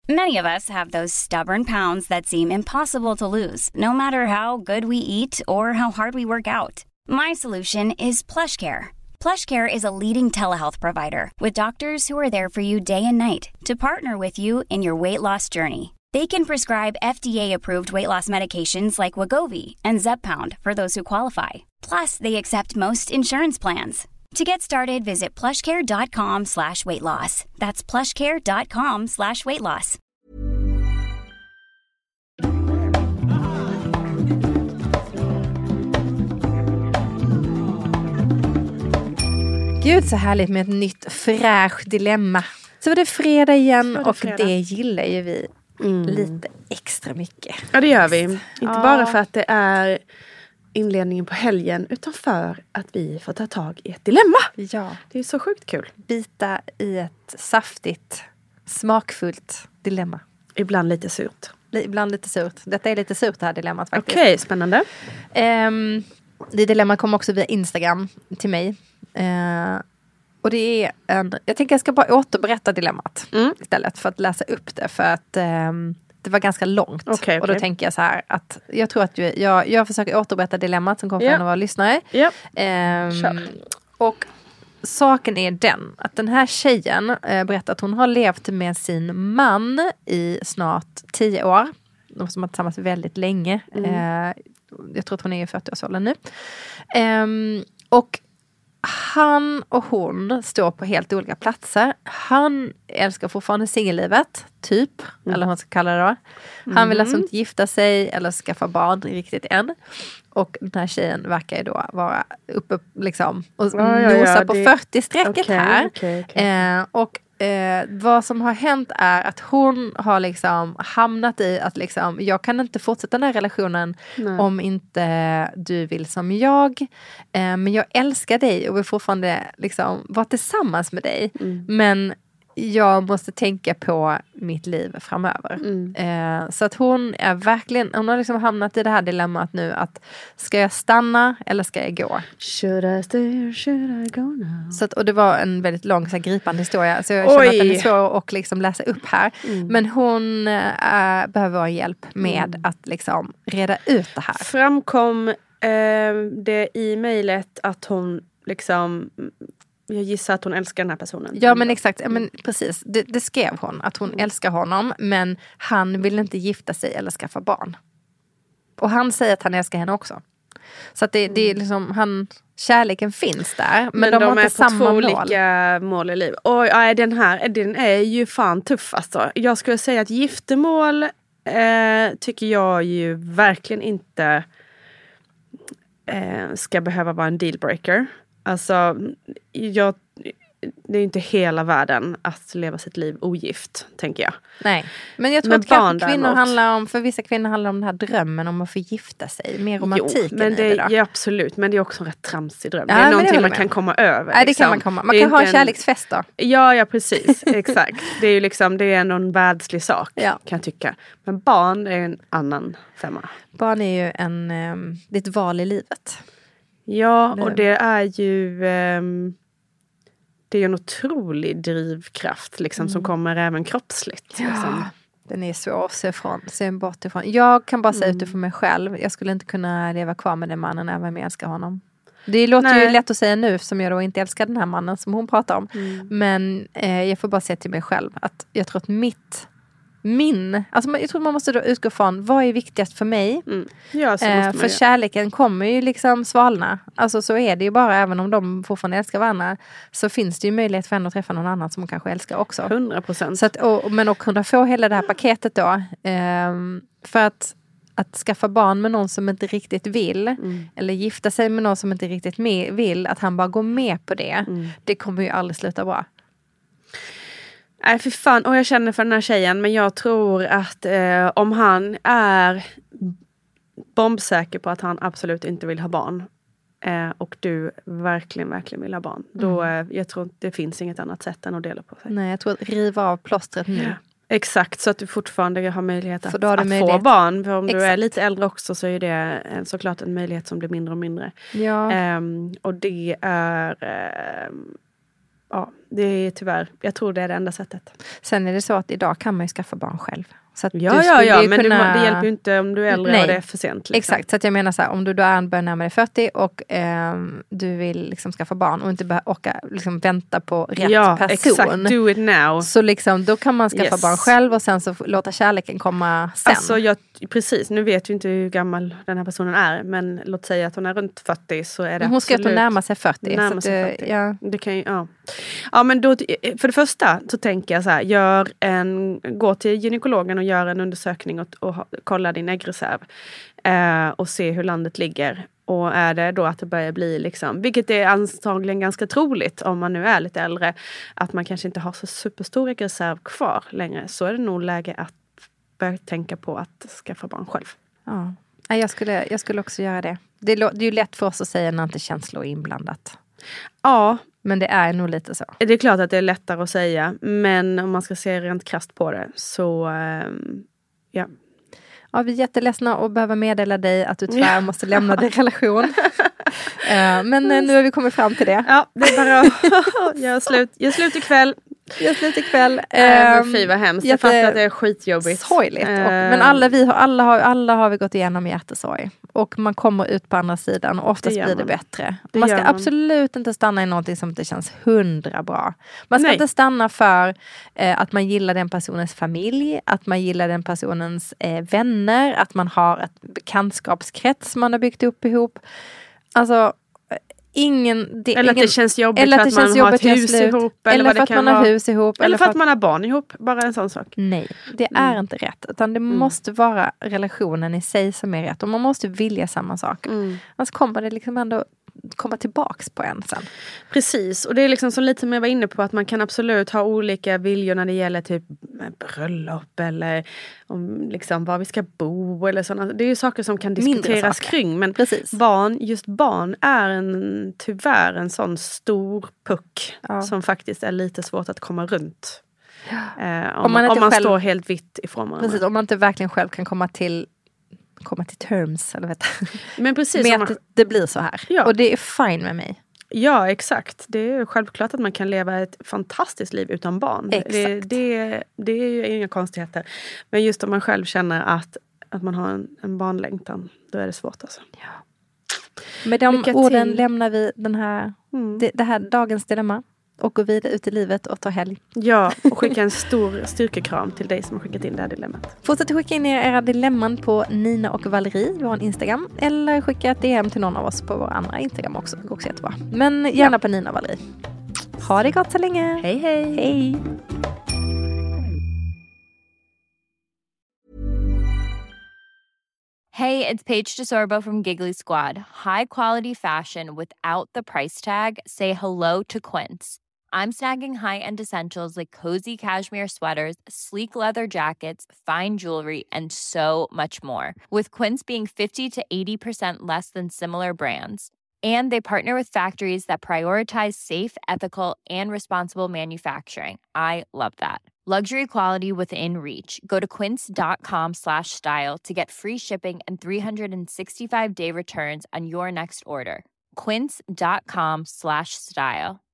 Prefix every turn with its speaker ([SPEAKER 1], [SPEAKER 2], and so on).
[SPEAKER 1] Many of us have those stubborn pounds that seem impossible to lose, no matter how good we eat or how hard we work out. My solution is PlushCare. PlushCare is a leading telehealth provider with doctors who are there for you day and night to partner with you in your weight loss journey. They can prescribe FDA-approved weight loss medications like Wegovy and Zepbound for those who qualify. Plus, they accept most insurance plans. To get started, visit plushcare.com/weightloss. That's plushcare.com/weightloss.
[SPEAKER 2] Gud, så härligt med ett nytt fräscht dilemma. Så var det fredag igen och det gillar ju vi lite extra mycket.
[SPEAKER 3] Ja, det gör vi. Inte bara för att det är inledningen på helgen utan för att vi får ta tag i ett dilemma.
[SPEAKER 2] Ja.
[SPEAKER 3] Det är så sjukt kul.
[SPEAKER 2] Bita i ett saftigt, smakfullt dilemma.
[SPEAKER 3] Ibland lite surt.
[SPEAKER 2] Ibland lite surt. Detta är lite surt det här dilemmat faktiskt.
[SPEAKER 3] Okej, spännande.
[SPEAKER 2] Det dilemma kom också via Instagram till mig. Och det är jag tänker jag ska bara återberätta dilemmat istället för att läsa upp det. För att det var ganska långt.
[SPEAKER 3] Okay.
[SPEAKER 2] Och då tänker jag så här att jag tror att jag försöker återberätta dilemmat som kom från våra lyssnare. Och saken är den att den här tjejen berättar att hon har levt med sin man i snart 10 år. De som har tillsammans väldigt länge. Jag tror att hon är i 40-årsåldern nu. Och han och hon står på helt olika platser. Han älskar fortfarande singellivet, typ. Eller vad man ska kalla det då. Han vill alltså inte gifta sig eller skaffa barn riktigt än. Och den här tjejen verkar ju då vara uppe liksom och nosa på 40-strecket här. Okay. Och vad som har hänt är att hon har liksom hamnat i att liksom, jag kan inte fortsätta den här relationen om inte du vill som jag. Men jag älskar dig och vill fortfarande liksom vara tillsammans med dig. Men jag måste tänka på mitt liv framöver. Så att hon har liksom hamnat i det här dilemmat nu att ska jag stanna eller ska jag gå?
[SPEAKER 3] Should I stay or should I go now?
[SPEAKER 2] Så att, och det var en väldigt lång så här, gripande historia så jag känner att den är svår att liksom läsa upp här. Men hon behöver ha hjälp med att liksom reda ut det här.
[SPEAKER 3] Framkom det i mejlet att hon liksom... Jag gissar att hon älskar den här personen.
[SPEAKER 2] Ja, men exakt. Ja, men precis. Det skrev hon. Att hon älskar honom. Men han vill inte gifta sig eller skaffa barn. Och han säger att han älskar henne också. Så att det är liksom... Kärleken finns där. Men de har inte samma mål.
[SPEAKER 3] Olika mål i livet. Och den är ju fan tuff alltså. Jag skulle säga att giftermål tycker jag ju verkligen inte ska behöva vara en dealbreaker. Alltså, det är inte hela världen att leva sitt liv ogift, tänker jag.
[SPEAKER 2] Nej, men jag tror att för vissa kvinnor handlar om den här drömmen om att få gifta sig. Mer romantiken
[SPEAKER 3] men
[SPEAKER 2] i det då.
[SPEAKER 3] Ja, absolut. Men det är också en rätt tramsig dröm. Ja, det är någonting man kan komma över.
[SPEAKER 2] Ja, det kan man komma. Man kan ha en kärleksfest då.
[SPEAKER 3] Ja, precis. Exakt. Det är ju liksom, det är ändå en världslig sak, kan jag tycka. Men barn är en annan femma.
[SPEAKER 2] Barn är ju det är ett val i livet.
[SPEAKER 3] Ja, och det är ju det är en otrolig drivkraft liksom, som kommer även kroppsligt.
[SPEAKER 2] Ja,
[SPEAKER 3] liksom.
[SPEAKER 2] Den är svår att se bort ifrån. Jag kan bara säga utifrån mig själv. Jag skulle inte kunna leva kvar med den mannen även om jag älskar honom. Det låter ju lätt att säga nu som jag då inte älskar den här mannen som hon pratar om. Men jag får bara säga till mig själv att jag tror att jag tror man måste då utgå från vad är viktigast för mig.
[SPEAKER 3] Ja, så måste man
[SPEAKER 2] för kärleken kommer ju liksom svalna. Alltså så är det ju bara, även om de fortfarande älskar varandra, så finns det ju möjlighet för henne att träffa någon annan som hon kanske älskar också.
[SPEAKER 3] 100%.
[SPEAKER 2] Så att, men att kunna få hela det här paketet då, för att skaffa barn med någon som inte riktigt vill, eller gifta sig med någon som inte riktigt vill, att han bara går med på det, det kommer ju aldrig sluta bra.
[SPEAKER 3] Nej, för fan. Och jag känner för den här tjejen. Men jag tror att om han är bombsäker på att han absolut inte vill ha barn. Och du verkligen, verkligen vill ha barn. Då, jag tror inte det finns inget annat sätt än att dela på sig.
[SPEAKER 2] Nej, jag tror att riva av plåstret nu.
[SPEAKER 3] Ja. Exakt, så att du fortfarande har möjlighet att få barn. För om du är lite äldre också så är det såklart en möjlighet som blir mindre och mindre.
[SPEAKER 2] Ja.
[SPEAKER 3] Och det är... ja, det är tyvärr, jag tror det är det enda sättet.
[SPEAKER 2] Sen är det så att idag kan man ju skaffa barn själv. Så att
[SPEAKER 3] Ja, men det hjälper ju inte om du är äldre och det är för sent. Liksom.
[SPEAKER 2] Exakt, så att jag menar så här, om du då börjar närma dig 40 och du vill liksom skaffa barn och inte orka liksom vänta på rätt person.
[SPEAKER 3] Exakt, do it now.
[SPEAKER 2] Så liksom, då kan man skaffa barn själv och sen så låta kärleken komma sen.
[SPEAKER 3] Alltså, precis, nu vet vi inte hur gammal den här personen är, men låt säga att hon är runt 40 så är det
[SPEAKER 2] hon ska
[SPEAKER 3] absolut...
[SPEAKER 2] närma sig 40.
[SPEAKER 3] Närma sig 40. Ja. Det kan ju, ja, men då, för det första så tänker jag så här, gå till gynekologen och gör en undersökning och kolla din äggreserv och se hur landet ligger. Och är det då att det börjar bli liksom, vilket är antagligen ganska troligt om man nu är lite äldre, att man kanske inte har så superstor äggreserv kvar längre, så är det nog läge att börja tänka på att skaffa barn själv.
[SPEAKER 2] Ja, jag skulle också göra det. Det är ju lätt för oss att säga när inte känslor är inblandat.
[SPEAKER 3] Ja.
[SPEAKER 2] Men det är nog lite så.
[SPEAKER 3] Det är klart att det är lättare att säga. Men om man ska se rent krasst på det så ja.
[SPEAKER 2] Ja, vi är jätteledsna och behöver meddela dig att du tyvärr måste lämna din relation. Men nu har vi kommit fram till det. Ja,
[SPEAKER 3] det är bara att göra slut ikväll. Fy vad hemskt. Jag fattar att det är skitjobbigt.
[SPEAKER 2] Sorgligt. Men alla har vi gått igenom hjärtesorg. Och man kommer ut på andra sidan och oftast blir det bättre. Man ska absolut inte stanna i någonting som inte känns 100 bra. Man ska inte stanna för att man gillar den personens familj, att man gillar den personens vänner, att man har ett bekantskapskrets man har byggt upp ihop. Alltså
[SPEAKER 3] eller att det känns jobbigt för att man har ett hus ihop.
[SPEAKER 2] Eller för att man har hus ihop.
[SPEAKER 3] Eller för att man har barn ihop. Bara en sån sak.
[SPEAKER 2] Nej, det är inte rätt. Utan det måste vara relationen i sig som är rätt. Och man måste vilja samma sak. Annars kommer det liksom ändå komma tillbaks på en sen.
[SPEAKER 3] Precis, och det är liksom så lite som jag var inne på, att man kan absolut ha olika viljor när det gäller typ bröllop eller om liksom var vi ska bo eller sådana. Det är ju saker som kan diskuteras kring, men barn är tyvärr en sån stor puck som faktiskt är lite svårt att komma runt. Om man står helt vitt ifrån varandra.
[SPEAKER 2] Precis, om man inte verkligen själv kan komma till terms eller
[SPEAKER 3] men precis,
[SPEAKER 2] med att det blir så här. Ja. Och det är fine med mig.
[SPEAKER 3] Ja, exakt. Det är självklart att man kan leva ett fantastiskt liv utan barn. Det är ju inga konstigheter. Men just om man själv känner att man har en barnlängtan, då är det svårt alltså.
[SPEAKER 2] Ja. Med de orden lämnar vi det här dagens dilemma. Och gå vidare ut i livet och ta helg.
[SPEAKER 3] Ja, och skicka en stor styrkekram till dig som har skickat in det här dilemmat.
[SPEAKER 2] Fortsätt skicka in era dilemman på Nina och Valerie, vår Instagram. Eller skicka ett DM till någon av oss på vår andra Instagram också. Det går också jättebra. Men gärna på Nina och Valerie. Ha det gott så länge.
[SPEAKER 3] Hej, hej.
[SPEAKER 2] Hej.
[SPEAKER 4] Hey, it's Paige DeSorbo from Giggly Squad. High quality fashion without the price tag. Say hello to Quince. I'm snagging high-end essentials like cozy cashmere sweaters, sleek leather jackets, fine jewelry, and so much more. With Quince being 50 to 80% less than similar brands. And they partner with factories that prioritize safe, ethical, and responsible manufacturing. I love that. Luxury quality within reach. Go to quince.com/style to get free shipping and 365-day returns on your next order. Quince.com/style.